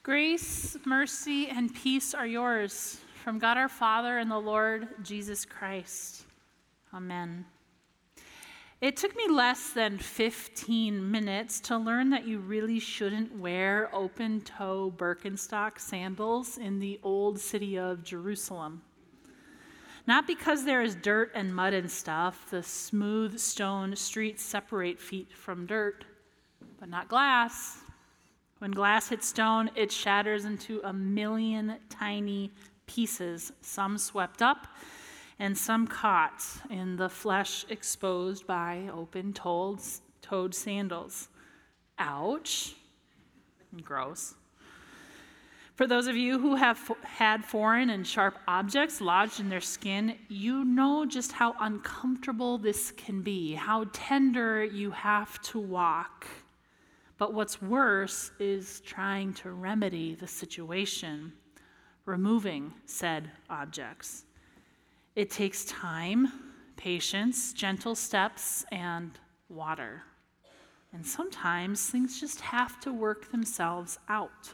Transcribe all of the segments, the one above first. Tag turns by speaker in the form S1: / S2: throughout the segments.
S1: Grace, mercy, and peace are yours from God our Father and the Lord Jesus Christ. Amen. It took me less than 15 minutes to learn that you really shouldn't wear open-toe Birkenstock sandals in the old city of Jerusalem. Not because there is dirt and mud and stuff. The smooth stone streets separate feet from dirt, but not glass. When glass hits stone, it shatters into a million tiny pieces, some swept up and some caught in the flesh exposed by open-toed sandals. Ouch. Gross. For those of you who have had foreign and sharp objects lodged in their skin, you know just how uncomfortable this can be, how tender you have to walk. But what's worse is trying to remedy the situation, removing said objects. It takes time, patience, gentle steps, and water. And sometimes things just have to work themselves out.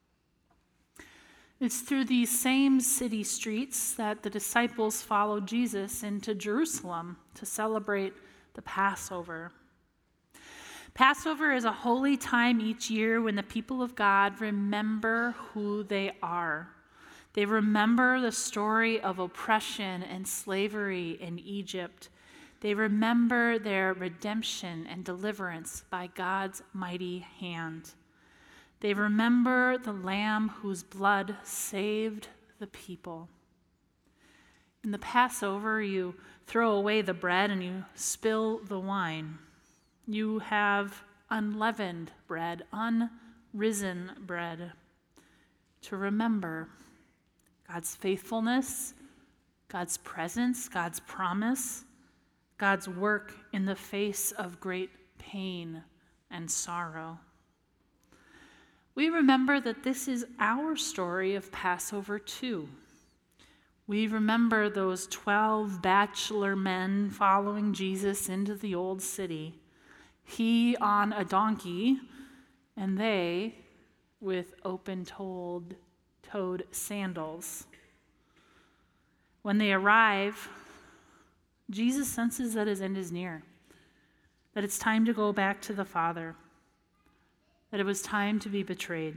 S1: It's through these same city streets that the disciples followed Jesus into Jerusalem to celebrate the Passover. Passover is a holy time each year when the people of God remember who they are. They remember the story of oppression and slavery in Egypt. They remember their redemption and deliverance by God's mighty hand. They remember the Lamb whose blood saved the people. In the Passover, you throw away the bread and you spill the wine. You have unleavened bread, unrisen bread, to remember God's faithfulness, God's presence, God's promise, God's work in the face of great pain and sorrow. We remember that this is our story of Passover too. We remember those 12 bachelor men following Jesus into the old city. He on a donkey, and they with open-toed sandals. When they arrive, Jesus senses that his end is near, that it's time to go back to the Father, that it was time to be betrayed.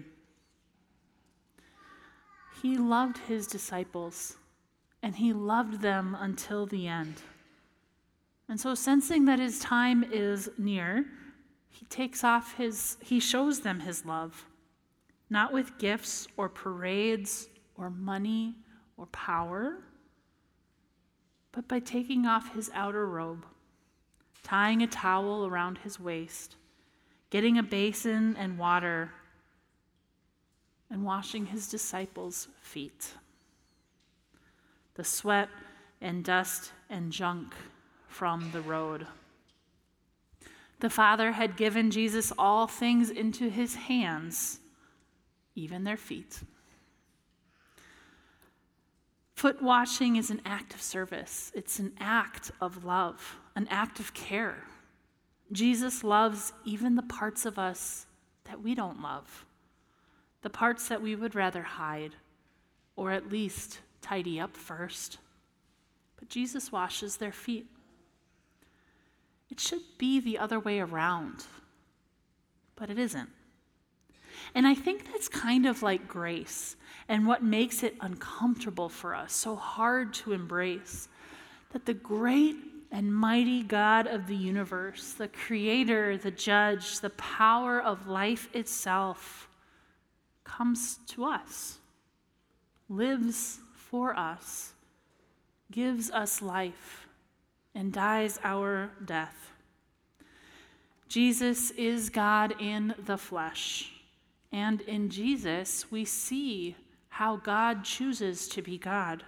S1: He loved his disciples, and he loved them until the end. And so, sensing that his time is near, he shows them his love, not with gifts or parades or money or power, but by taking off his outer robe, tying a towel around his waist, getting a basin and water, and washing his disciples' feet. The sweat and dust and junk from the road. The Father had given Jesus all things into his hands, even their feet. Foot washing is an act of service. It's an act of love, an act of care. Jesus loves even the parts of us that we don't love, the parts that we would rather hide, or at least tidy up first. But Jesus washes their feet. It should be the other way around, but it isn't. And I think that's kind of like grace and what makes it uncomfortable for us, so hard to embrace, that the great and mighty God of the universe, the creator, the judge, the power of life itself, comes to us, lives for us, gives us life, and dies our death. Jesus is God in the flesh, and in Jesus we see how God chooses to be God.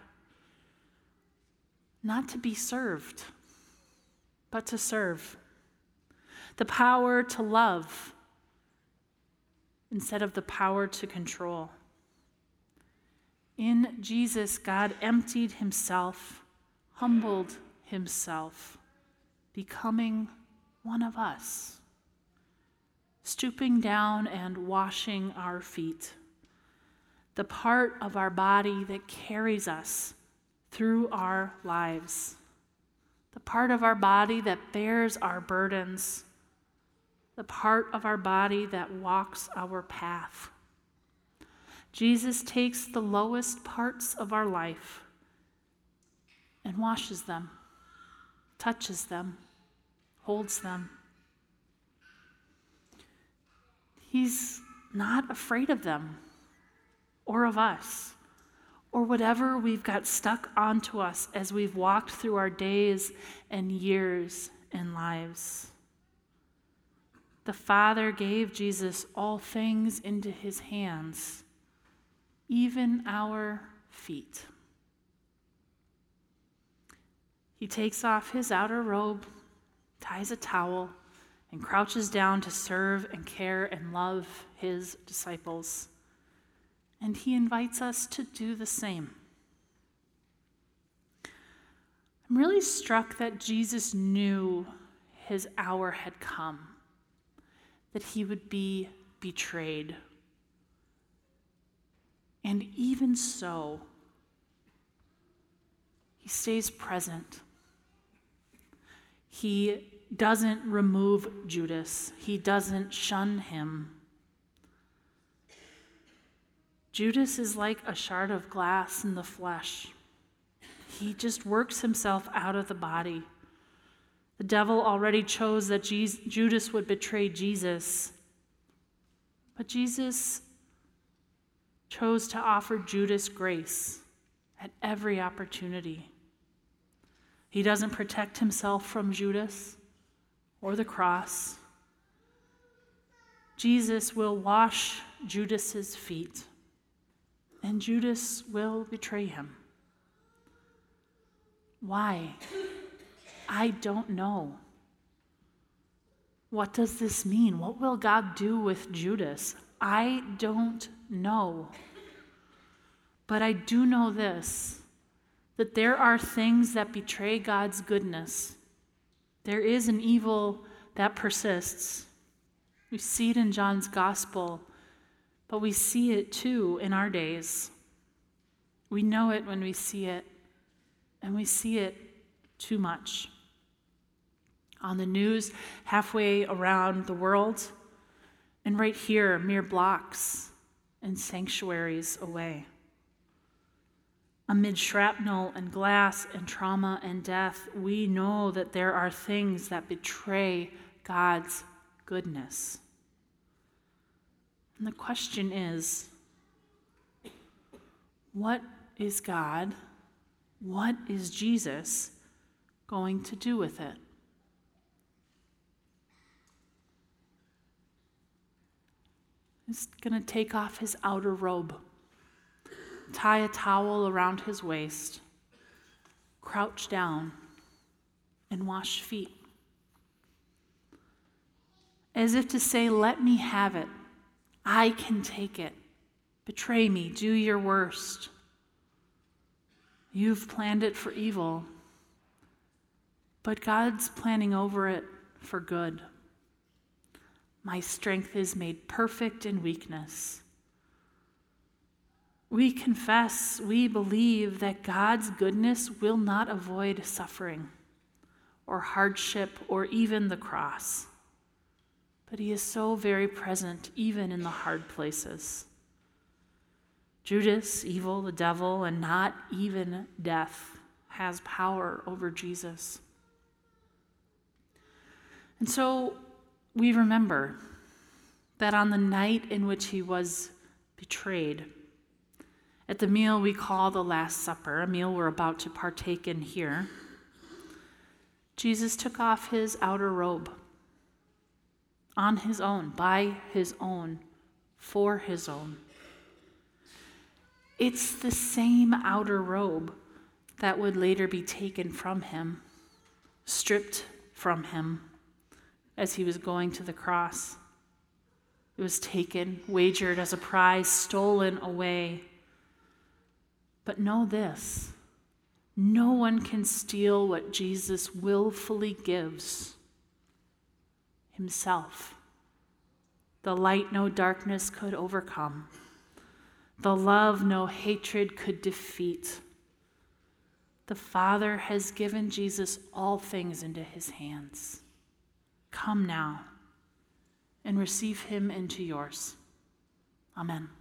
S1: Not to be served, but to serve. The power to love instead of the power to control. In Jesus, God emptied himself, humbled himself, becoming one of us, stooping down and washing our feet, the part of our body that carries us through our lives, the part of our body that bears our burdens, the part of our body that walks our path. Jesus takes the lowest parts of our life and washes them, touches them, holds them. He's not afraid of them or of us or whatever we've got stuck onto us as we've walked through our days and years and lives. The Father gave Jesus all things into his hands, even our feet. He takes off his outer robe, ties a towel, and crouches down to serve and care and love his disciples. And he invites us to do the same. I'm really struck that Jesus knew his hour had come, that he would be betrayed. And even so, he stays present. He doesn't remove Judas. He doesn't shun him. Judas is like a shard of glass in the flesh. He just works himself out of the body. The devil already chose that Judas would betray Jesus. But Jesus chose to offer Judas grace at every opportunity. He doesn't protect himself from Judas or the cross. Jesus will wash Judas's feet, and Judas will betray him. Why? I don't know. What does this mean? What will God do with Judas? I don't know. But I do know this, that there are things that betray God's goodness. There is an evil that persists. We see it in John's gospel, but we see it too in our days. We know it when we see it, and we see it too much. On the news, halfway around the world, and right here, mere blocks and sanctuaries away. Amid shrapnel and glass and trauma and death, we know that there are things that betray God's goodness. And the question is, what is God, what is Jesus going to do with it? He's going to take off his outer robe, tie a towel around his waist, crouch down, and wash feet. As if to say, let me have it. I can take it. Betray me. Do your worst. You've planned it for evil, but God's planning over it for good. My strength is made perfect in weakness. We confess, we believe that God's goodness will not avoid suffering or hardship or even the cross. But he is so very present even in the hard places. Judas, evil, the devil, and not even death has power over Jesus. And so we remember that on the night in which he was betrayed, at the meal we call the Last Supper, a meal we're about to partake in here, Jesus took off his outer robe on his own, by his own, for his own. It's the same outer robe that would later be taken from him, stripped from him as he was going to the cross. It was taken, wagered as a prize, stolen away. But know this, no one can steal what Jesus willfully gives, himself. The light no darkness could overcome. the love no hatred could defeat. The Father has given Jesus all things into his hands. Come now and receive him into yours. Amen.